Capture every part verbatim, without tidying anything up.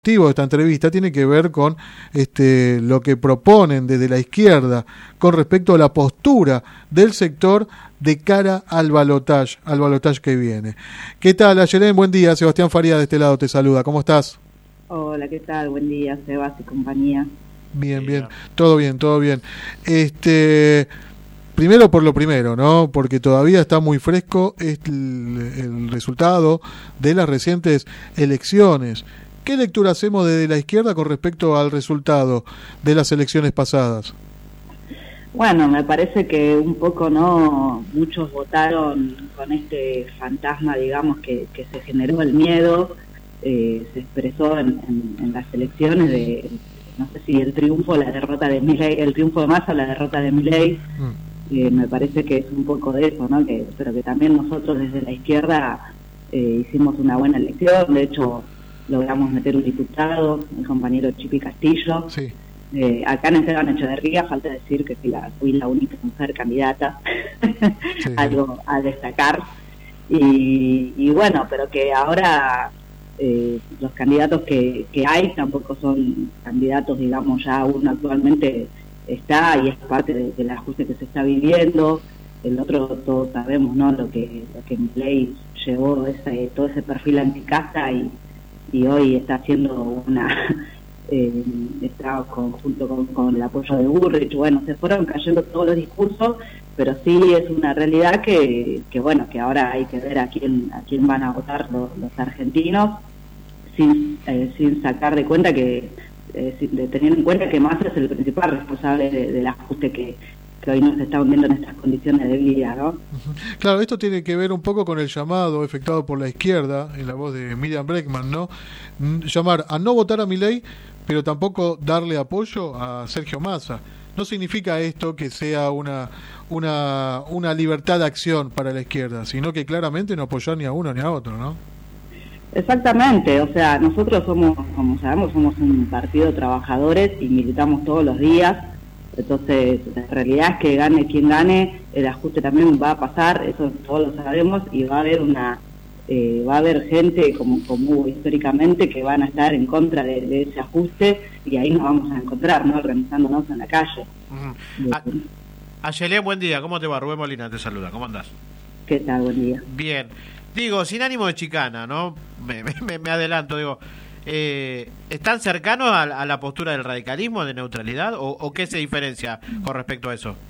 motivo de esta entrevista tiene que ver con este, lo que proponen desde la izquierda con respecto a la postura del sector de cara al balotaje, al balotaje que viene. ¿Qué tal, Ayelén? Buen día. Sebastián Faría de este lado te saluda. ¿Cómo estás? Hola, ¿qué tal? Buen día, Sebas y compañía. Bien, bien. Todo bien, todo bien. Este... Primero por lo primero, ¿no? Porque todavía está muy fresco el, el resultado de las recientes elecciones. ¿Qué lectura hacemos desde la izquierda con respecto al resultado de las elecciones pasadas? Bueno, me parece que un poco, ¿no? Muchos votaron con este fantasma, digamos, que, que se generó el miedo, eh, se expresó en, en, en las elecciones de, no sé si el triunfo o la derrota de Milei, el triunfo de Massa o la derrota de Milei. Mm. Eh, me parece que es un poco de eso, ¿no? Que, pero que también nosotros desde la izquierda eh, hicimos una buena elección. De hecho, logramos meter un diputado, el compañero Chipi Castillo. Sí. Eh, acá en Esteban Echeverría, falta decir que fui la, fui la única mujer candidata, sí. Algo a destacar. Y, y bueno, pero que ahora eh, los candidatos que, que hay tampoco son candidatos, digamos, ya uno actualmente está y es parte de, del ajuste que se está viviendo. El otro, todos sabemos, ¿no? Lo que lo que Milei llevó ese, todo ese perfil anticasta y, y hoy está haciendo una eh, está con, junto con, con el apoyo de Burrich. Bueno, se fueron cayendo todos los discursos, pero sí es una realidad que, que bueno, que ahora hay que ver a quién a quién van a votar los, los argentinos sin eh, sin sacar de cuenta que Eh, de teniendo en cuenta que Massa es el principal responsable de, del ajuste que, que hoy nos está hundiendo en estas condiciones de vida, ¿no? Claro, esto tiene que ver un poco con el llamado efectuado por la izquierda, en la voz de Miriam Bregman, ¿no? Llamar a no votar a Milei, pero tampoco darle apoyo a Sergio Massa. No significa esto que sea una, una, una libertad de acción para la izquierda, sino que claramente no apoyar ni a uno ni a otro, ¿no? Exactamente, o sea, nosotros somos, como sabemos, somos un partido de trabajadores y militamos todos los días, entonces la realidad es que gane quien gane, el ajuste también va a pasar, eso todos lo sabemos, y va a haber una eh, va a haber gente, como, como hubo históricamente, que van a estar en contra de, de ese ajuste, y ahí nos vamos a encontrar, ¿no? Organizándonos en la calle. Uh-huh. A- Ayelén, buen día, ¿cómo te va? Rubén Molina te saluda, ¿cómo andás? ¿Qué tal? Buen día. Bien. Digo, sin ánimo de chicana, ¿no? Me, me, me adelanto, digo, eh, ¿están cercanos a, a la postura del radicalismo de neutralidad o, o qué se diferencia con respecto a eso?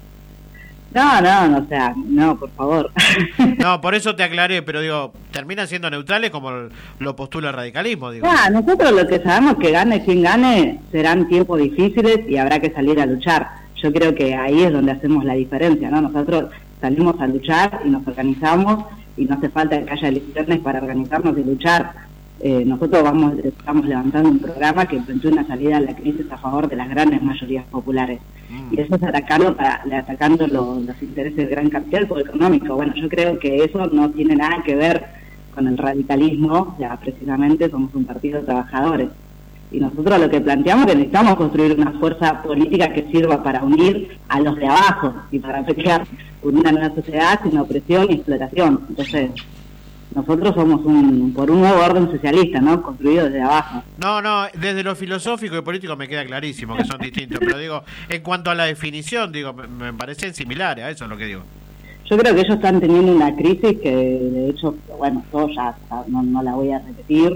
No, no, no, o sea, no, por favor. No, por eso te aclaré, pero digo, ¿terminan siendo neutrales como lo postula el radicalismo? Digo. Ah, nosotros lo que sabemos que gane quien gane serán tiempos difíciles y habrá que salir a luchar. Yo creo que ahí es donde hacemos la diferencia, ¿no? Nosotros salimos a luchar y nos organizamos y no hace falta que haya elecciones para organizarnos y luchar. Eh, nosotros vamos estamos levantando un programa que plantea una salida a la crisis a favor de las grandes mayorías populares. Mm. Y eso es atacando, para, atacando los, los intereses del gran capital económico. Bueno, yo creo que eso no tiene nada que ver con el radicalismo, ya precisamente somos un partido de trabajadores. Y nosotros lo que planteamos es que necesitamos construir una fuerza política que sirva para unir a los de abajo y para pelear por una nueva sociedad sin opresión y explotación. Entonces, nosotros somos un por un nuevo orden socialista, ¿no? Construido desde abajo. No, no, desde lo filosófico y político me queda clarísimo que son distintos, pero digo, en cuanto a la definición, digo, me, me parecen similares, a eso es lo que digo. Yo creo que ellos están teniendo una crisis que, de hecho, bueno, yo ya no, no la voy a repetir,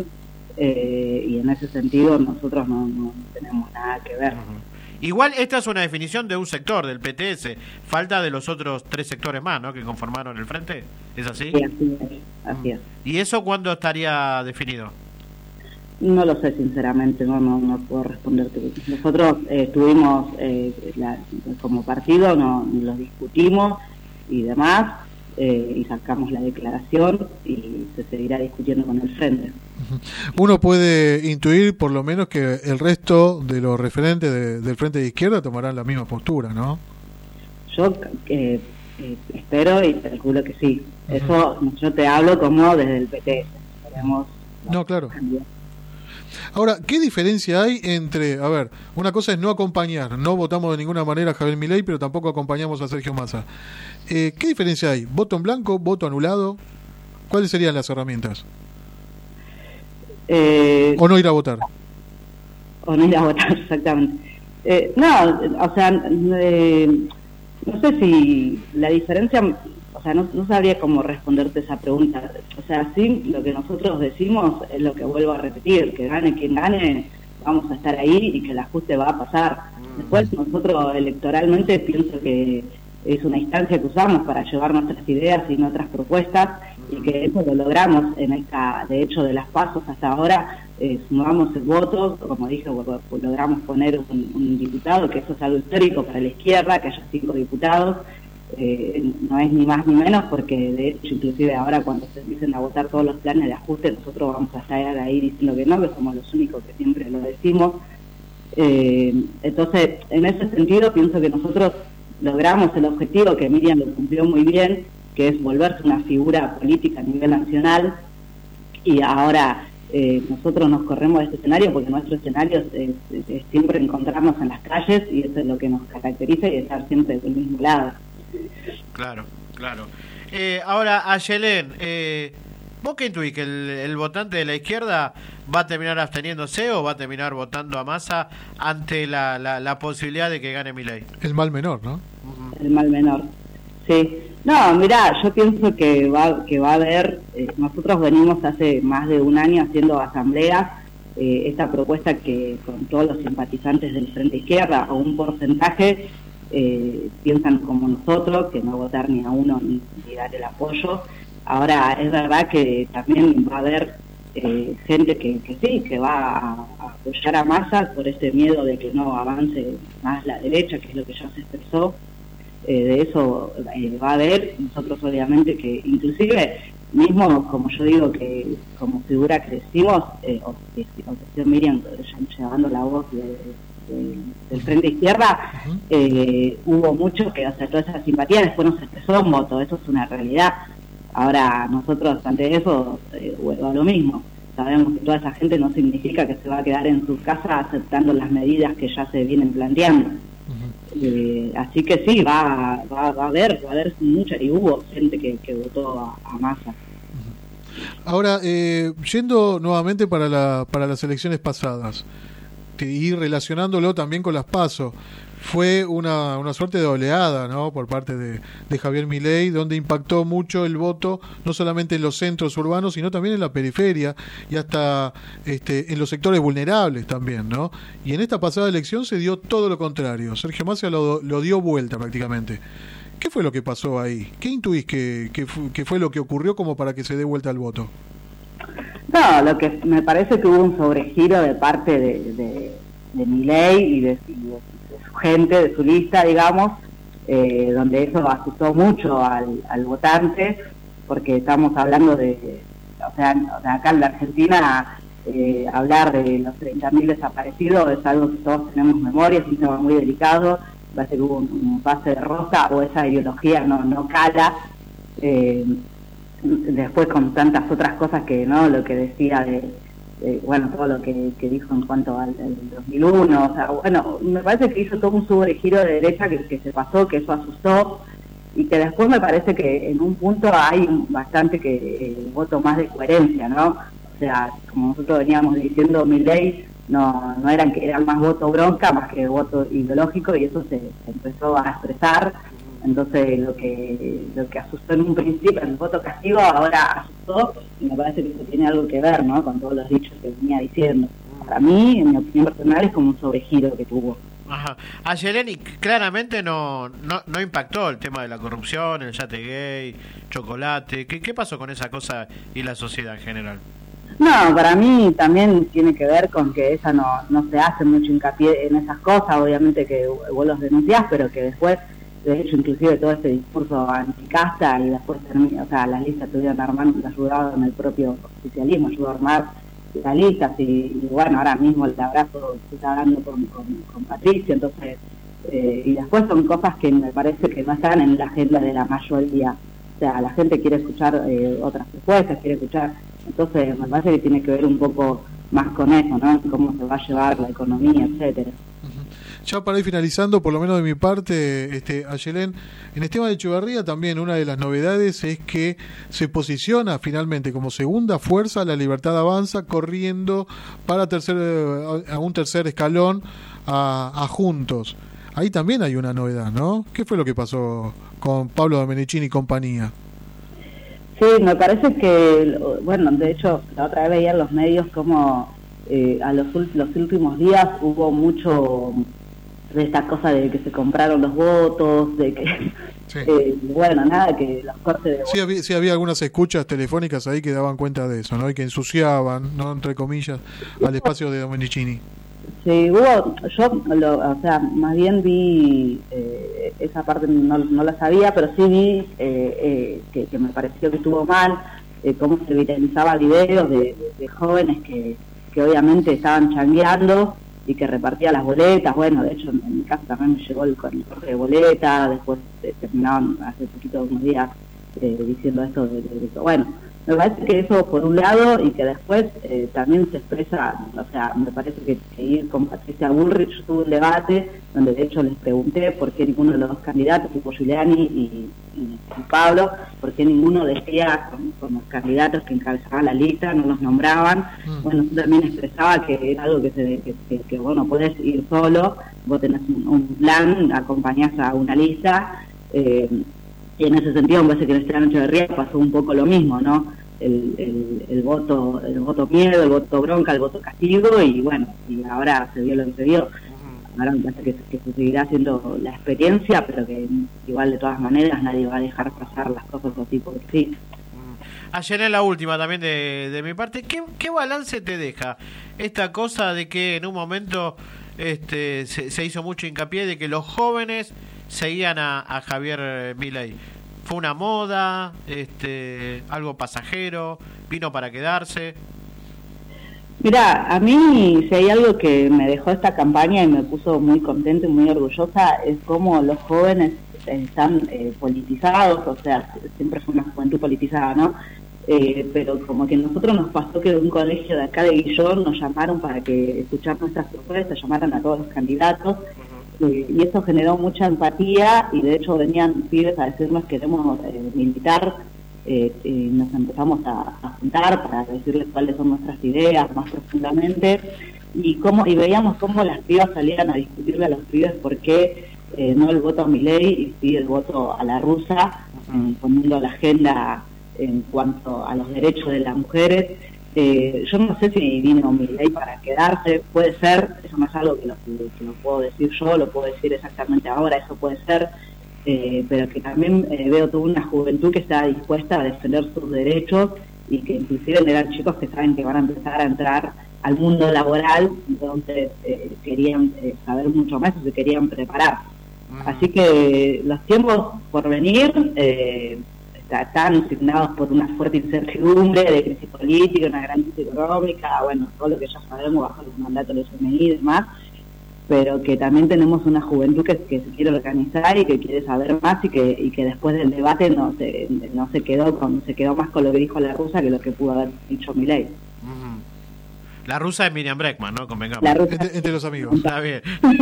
eh, y en ese sentido nosotros no, no tenemos nada que ver. Uh-huh. Igual esta es una definición de un sector, del P T S, falta de los otros tres sectores más, ¿no?, que conformaron el frente, ¿es así? Sí, así es, así es. ¿Y eso cuándo estaría definido? No lo sé, sinceramente, no no, no puedo responderte. Nosotros eh, estuvimos, eh, la, como partido, no, lo discutimos y demás, eh, y sacamos la declaración y se seguirá discutiendo con el frente. Uno puede intuir por lo menos que el resto de los referentes de, del frente de izquierda tomarán la misma postura, ¿no? Yo eh, eh, espero y calculo que sí. Uh-huh. Eso yo te hablo como desde el P T S. Esperemos, no, no, claro. Cambiar. Ahora, ¿qué diferencia hay entre, a ver, una cosa es no acompañar, no votamos de ninguna manera a Javier Milei, pero tampoco acompañamos a Sergio Massa? Eh, ¿Qué diferencia hay? ¿Voto en blanco? ¿Voto anulado? ¿Cuáles serían las herramientas? Eh, ¿O no ir a votar? o no ir a votar, exactamente. Eh, no, o sea, eh, no sé si la diferencia, o sea, no, no sabría cómo responderte esa pregunta. O sea, sí, lo que nosotros decimos es lo que vuelvo a repetir, que gane quien gane, vamos a estar ahí y que el ajuste va a pasar. Después nosotros electoralmente pienso que es una instancia que usamos para llevar nuestras ideas y nuestras propuestas, y que eso lo logramos en esta, de hecho, de las pasos hasta ahora, eh, sumamos el voto, como dije, logramos poner un, un diputado, que eso es algo histórico para la izquierda, que haya cinco diputados, eh, no es ni más ni menos, porque de hecho, inclusive ahora cuando se empiecen a votar todos los planes de ajuste, nosotros vamos a estar ahí diciendo que no, que somos los únicos que siempre lo decimos. Eh, entonces, en ese sentido, pienso que nosotros logramos el objetivo que Miriam lo cumplió muy bien, que es volverse una figura política a nivel nacional, y ahora eh, nosotros nos corremos de este escenario porque nuestro escenario es, es, es siempre encontrarnos en las calles, y eso es lo que nos caracteriza, y estar siempre del mismo lado. Claro, claro. Eh, ahora, Ayelén, eh, ¿vos qué intuís? ¿Que el, el votante de la izquierda va a terminar absteniéndose o va a terminar votando a Massa ante la, la, la posibilidad de que gane Milei? El mal menor, ¿no? El mal menor, sí. No, mirá, yo pienso que va que va a haber, eh, nosotros venimos hace más de un año haciendo asambleas, eh, esta propuesta que con todos los simpatizantes del Frente Izquierda, o un porcentaje, eh, piensan como nosotros, que no votar ni a uno ni, ni dar el apoyo. Ahora, es verdad que también va a haber eh, gente que, que sí, que va a, a apoyar a Massa por ese miedo de que no avance más la derecha, que es lo que ya se expresó. Eh, de eso eh, va a haber. Nosotros obviamente que inclusive mismo, como yo digo, que como figura crecimos, eh, o que o Miriam llevando la voz de, de, del Frente Izquierda, eh, hubo mucho que, o sea, toda esa simpatía después nos expresó en voto, eso es una realidad. Ahora nosotros ante eso, eh, bueno, lo mismo, sabemos que toda esa gente no significa que se va a quedar en su casa aceptando las medidas que ya se vienen planteando. Eh, así que sí, va, va, va a haber, va a haber mucha, y hubo gente que, que votó a, a Massa. Ahora, eh, yendo nuevamente para la, para las elecciones pasadas y relacionándolo también con las PASO, fue una, una suerte de oleada, ¿no?, por parte de, de Javier Milei, donde impactó mucho el voto, no solamente en los centros urbanos, sino también en la periferia y hasta este, en los sectores vulnerables también, ¿no? Y en esta pasada elección se dio todo lo contrario. Sergio Massa lo, lo dio vuelta prácticamente. ¿Qué fue lo que pasó ahí? ¿Qué intuís que, que, fu- que fue lo que ocurrió como para que se dé vuelta el voto? No, lo que me parece que hubo un sobregiro de parte de, de, de Milei y de, y de, de su gente, de su lista, digamos, eh, donde eso asustó mucho al, al votante, porque estamos hablando de, o sea, acá en la Argentina, eh, hablar de los treinta mil desaparecidos es algo que todos tenemos memoria, es un tema muy delicado. Parece que hubo un, un pase de rosa, o esa ideología no, no cala. Eh, después con tantas otras cosas que, ¿no?, lo que decía de, de bueno, todo lo que, que dijo en cuanto al, al dos mil uno, o sea, bueno, me parece que hizo todo un sobregiro de derecha que, que se pasó, que eso asustó, y que después me parece que en un punto hay bastante que eh, voto más de coherencia, ¿no? O sea, como nosotros veníamos diciendo, Milei no no eran que eran más voto bronca más que voto ideológico, y eso se, se empezó a expresar. Entonces lo que lo que asustó en un principio, el voto castigo, ahora asustó, y me parece que eso tiene algo que ver, ¿no?, con todos los dichos que venía diciendo. Para mí, en mi opinión personal, es como un sobregiro que tuvo. Ajá. A Yeleni claramente no, no no impactó el tema de la corrupción, el yate gay, chocolate. ¿Qué, qué pasó con esa cosa y la sociedad en general? No, para mí también tiene que ver con que ella no, no se hace mucho hincapié en esas cosas, obviamente que vos los denunciás, pero que después, de hecho, inclusive todo este discurso anticasta, y después termina, o sea, las listas tuvieron armando, ayudado en el propio oficialismo, ayudó a armar las listas, y, y bueno, ahora mismo el abrazo se está dando con, con, con Patricia, entonces, eh, y después son cosas que me parece que no están en la agenda de la mayoría. O sea, la gente quiere escuchar eh, otras propuestas, quiere escuchar. Entonces, me parece que tiene que ver un poco más con eso, ¿no? Cómo se va a llevar la economía, etcétera. ya para ir finalizando, por lo menos de mi parte, este, Ayelén, en Esteban Echeverría también una de las novedades es que se posiciona finalmente como segunda fuerza La Libertad Avanza, corriendo para tercer, a un tercer escalón a, a Juntos. Ahí también hay una novedad, ¿no? ¿Qué fue lo que pasó con Pablo Domenichini y compañía? Sí, me parece que, bueno, de hecho, la otra vez veía en los medios como eh, a los, los últimos días hubo mucho de esta cosa de que se compraron los votos, de que, sí. eh, bueno, nada, que los cortes de votos. Sí había, sí, había algunas escuchas telefónicas ahí que daban cuenta de eso, ¿no? Y que ensuciaban, ¿no? Entre comillas, al espacio de Domenichini. Sí, hubo, yo, lo, o sea, más bien vi, eh, esa parte no, no la sabía, pero sí vi eh, eh, que, que me pareció que estuvo mal, eh, cómo se viralizaba videos de, de, de jóvenes que, que obviamente estaban changueando y que repartían las boletas. Bueno, de hecho, en mi casa también me llegó el, el corte de boleta, después eh, terminaban hace poquito, unos días, eh, diciendo esto de, de, de, bueno, me parece que eso por un lado, y que después eh, también se expresa, o sea, me parece que, que ir con Patricia Bullrich, yo tuve un debate donde de hecho les pregunté por qué ninguno de los dos candidatos, tipo Giuliani y, y, y Pablo, por qué ninguno decía como, como candidatos que encabezaban la lista, no los nombraban. Mm. Bueno, yo también expresaba que era algo que, se, que, que, que bueno, podés ir solo, vos tenés un, un plan, acompañás a una lista, eh, y en ese sentido me parece que en Esteban Echeverría pasó un poco lo mismo, ¿no? El, el, el voto el voto miedo, el voto bronca, el voto castigo, y bueno, y ahora se vio lo que se vio. Ahora me parece que, que se seguirá haciendo la experiencia, pero que igual de todas maneras nadie va a dejar pasar las cosas así porque sí. Ayer en la última también de, de mi parte, ¿qué, ¿qué balance te deja esta cosa de que en un momento este se, se hizo mucho hincapié de que los jóvenes seguían a, a Javier Milei? ¿Fue una moda, este, algo pasajero, vino para quedarse? Mira, a mí si hay algo que me dejó esta campaña y me puso muy contenta y muy orgullosa es cómo los jóvenes están eh, politizados, o sea, siempre fue una juventud politizada, ¿no? Eh, pero como que a nosotros nos pasó que de un colegio de acá de Guillón nos llamaron para que escuchar nuestras propuestas, llamaran a todos los candidatos. Eh, y eso generó mucha empatía y de hecho venían pibes a decirnos queremos eh, militar, eh, y nos empezamos a, a juntar para decirles cuáles son nuestras ideas más profundamente y cómo y veíamos cómo las pibas salían a discutirle a los pibes por qué eh, no el voto a Milei y sí el voto a la rusa, eh, poniendo la agenda en cuanto a los derechos de las mujeres. Eh, yo no sé si vino Milei para quedarse, puede ser, eso no es algo que lo, que lo puedo decir yo, lo puedo decir exactamente ahora, eso puede ser, eh, pero que también eh, veo toda una juventud que está dispuesta a defender sus derechos y que inclusive eran chicos que saben que van a empezar a entrar al mundo laboral, donde eh, querían eh, saber mucho más y se querían preparar. Mm. Así que los tiempos por venir eh, están signados por una fuerte incertidumbre de crisis política, una gran crisis económica, bueno, todo lo que ya sabemos bajo el mandato de los F M I y demás, pero que también tenemos una juventud que, que se quiere organizar y que quiere saber más y que y que después del debate no se no se quedó con se quedó más con lo que dijo la rusa que lo que pudo haber dicho Milei. Uh-huh. La rusa es Miriam Bregman, ¿no? Convengamos. La rusa... entre, entre los amigos. Está bien.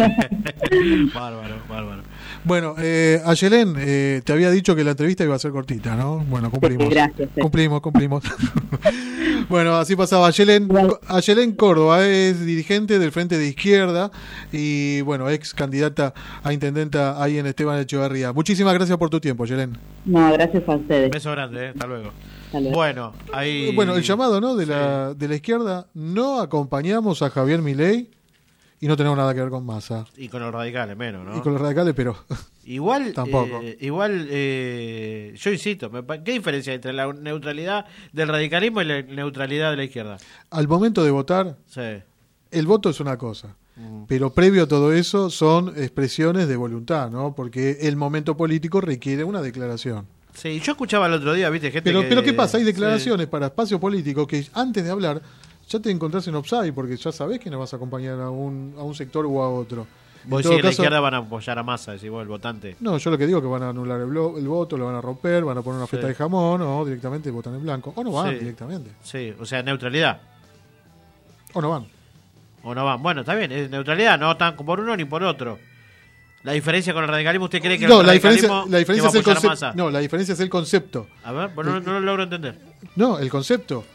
Bárbaro, bárbaro. Bueno, eh, Ayelén, eh, te había dicho que la entrevista iba a ser cortita, ¿no? Bueno, cumplimos. Sí, gracias. Sí. Cumplimos, cumplimos. Bueno, así pasaba Ayelén. Ayelén Córdoba es dirigente del Frente de Izquierda y, bueno, ex candidata a intendenta ahí en Esteban Echeverría. Muchísimas gracias por tu tiempo, Ayelén. No, gracias a ustedes. Beso grande, ¿eh? Hasta luego. Bueno, ahí... Bueno, el llamado, ¿no? De la, sí. de la izquierda, no acompañamos a Javier Milei y no tenemos nada que ver con Massa. Y con los radicales menos, ¿no? Y con los radicales, pero... Igual, tampoco. Eh, igual eh, yo insisto, ¿qué diferencia hay entre la neutralidad del radicalismo y la neutralidad de la izquierda? Al momento de votar, sí. El voto es una cosa, mm. pero previo a todo eso son expresiones de voluntad, ¿no? Porque el momento político requiere una declaración. Sí, yo escuchaba el otro día, viste, gente pero, que... Pero ¿qué pasa? Hay declaraciones sí. para espacio político que antes de hablar ya te encontrás en offside porque ya sabés que no vas a acompañar a un, a un sector o a otro. Vos decís que la izquierda van a apoyar a Massa, decís vos, el votante. No, yo lo que digo es que van a anular el, blo- el voto, lo van a romper, van a poner una feta sí. de jamón o directamente votan en blanco. O no van sí. directamente. Sí, o sea, neutralidad. O no van. ¿O no van? Bueno, está bien, es neutralidad, no tan por uno ni por otro. La diferencia con el radicalismo, ¿usted cree que no, el la radicalismo diferencia, la diferencia es el que va a apoyar a concepto. Massa? No, la diferencia es el concepto. A ver, bueno, no, no lo logro entender. No, el concepto.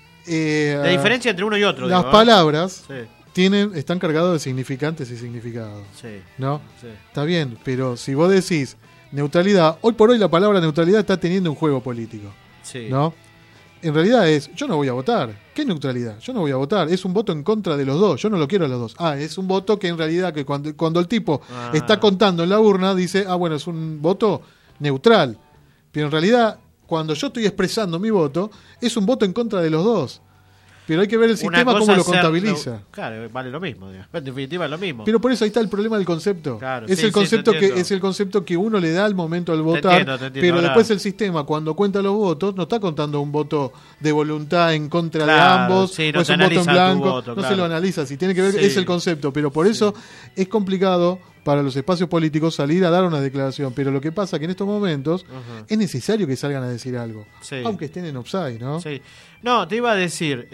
Eh, La diferencia entre uno y otro. Las digo, ¿eh? palabras Sí, tienen, están cargadas de significantes y significados. sí, ¿No? sí. Está bien, pero si vos decís neutralidad, hoy por hoy la palabra neutralidad está teniendo un juego político. Sí. ¿No? En realidad es, yo no voy a votar. ¿Qué neutralidad? Yo no voy a votar. Es un voto en contra de los dos. Yo no lo quiero a los dos. Ah, es un voto que en realidad que cuando, cuando el tipo Ah. está contando en la urna, dice, ah, bueno, es un voto neutral. Pero en realidad, cuando yo estoy expresando mi voto, es un voto en contra de los dos. Pero hay que ver el sistema cómo lo contabiliza. Ser, claro, vale lo mismo, digamos. En definitiva es lo mismo. Pero por eso ahí está el problema del concepto. Claro, es sí, el concepto sí, que es el concepto que uno le da al momento al votar, entiendo, te entiendo, pero ahora. después el sistema cuando cuenta los votos no está contando un voto de voluntad en contra Claro, de ambos, sí, no o es te un voto en analiza tu blanco, voto, no claro. se lo analiza, si tiene que ver Sí. es el concepto, pero por eso es complicado para los espacios políticos salir a dar una declaración, pero lo que pasa que en estos momentos Ujú. es necesario que salgan a decir algo, Sí. aunque estén en offside, ¿no? Sí. No, te iba a decir,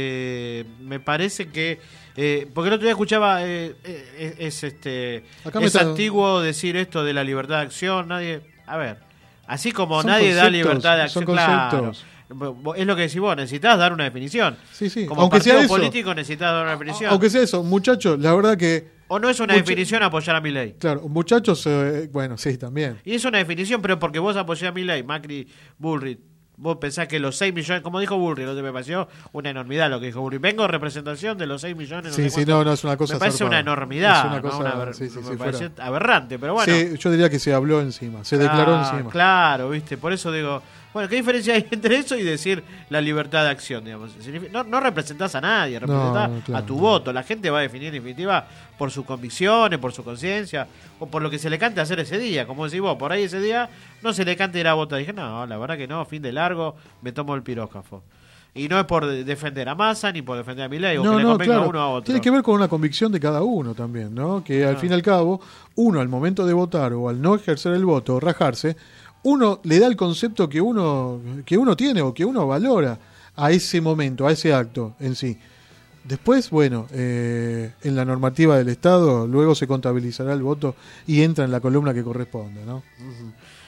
eh, me parece que eh, porque el otro día escuchaba eh, eh, es este Acá me es está- antiguo decir esto de la libertad de acción, nadie, a ver, así como Son nadie da conceptos, libertad de son acción, claro. conceptos. Vos- Es lo que decís vos, necesitas dar una definición. Sí, sí. Como Aunque partido sea eso, político necesitas dar una definición. aunque sea eso, muchachos, la verdad que O no es una mucho- definición apoyar a Milei. claro, muchachos, eh, bueno, sí, también. Y es una definición, pero porque vos apoyás a Milei, Macri, Bullrich, vos pensás que los seis millones, como dijo Bullrich, lo que me pareció una enormidad lo que dijo Bullrich. Vengo en representación de los seis millones. No Sí, sé sí, cuánto. no, no, es una cosa Me parece zarpada. una enormidad. Es una ¿no? cosa, Una aber- sí, sí, me sí, pareció fuera. aberrante, pero bueno. Sí, yo diría que se habló encima, se declaró Ah, encima. Claro, viste, por eso digo, bueno, ¿qué diferencia hay entre eso y decir la libertad de acción? Digamos? Significa- No, no representás a nadie, representás No, claro, a tu no. voto. La gente va a definir en definitiva por sus convicciones, por su conciencia, o por lo que se le cante hacer ese día. Como decís vos, por ahí ese día no se le cante ir a votar. Dije, no, la verdad que no, fin de largo, me tomo el pirógrafo. Y no es por de- defender a Massa ni por defender a Milei, o No, que le no, convenga claro. a uno a otro. Tiene que ver con una convicción de cada uno también, ¿no? Que al Ah. fin y al cabo, uno al momento de votar o al no ejercer el voto o rajarse, uno le da el concepto que uno, que uno tiene o que uno valora a ese momento, a ese acto en sí. Después, bueno, eh, en la normativa del Estado, luego se contabilizará el voto y entra en la columna que corresponde, ¿no? Ujú.